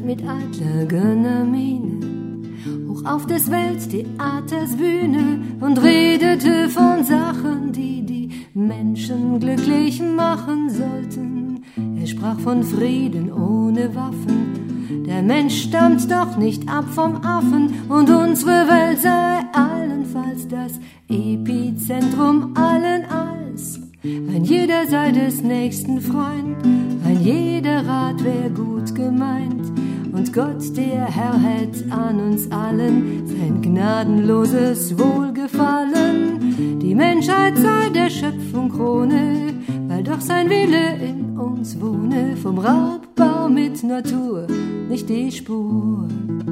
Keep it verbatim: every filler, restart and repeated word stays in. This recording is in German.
stand mit eitler Miene hoch auf des Welttheaters Bühne und redete von Sachen, die die Menschen glücklich machen sollten. Er sprach von Frieden ohne Waffen, der Mensch stammt doch nicht ab vom Affen und unsere Welt sei allenfalls das Epizentrum allen Alls. Ein jeder sei des nächsten Freund, ein jeder Rat wär gut gemeint und Gott, der Herr, hätt an uns allen sein gnadenloses Wohlgefallen. Die Menschheit sei der Schöpfung Krone, weil doch sein Wille in uns wohne, vom Raubbau mit Natur nicht die Spur.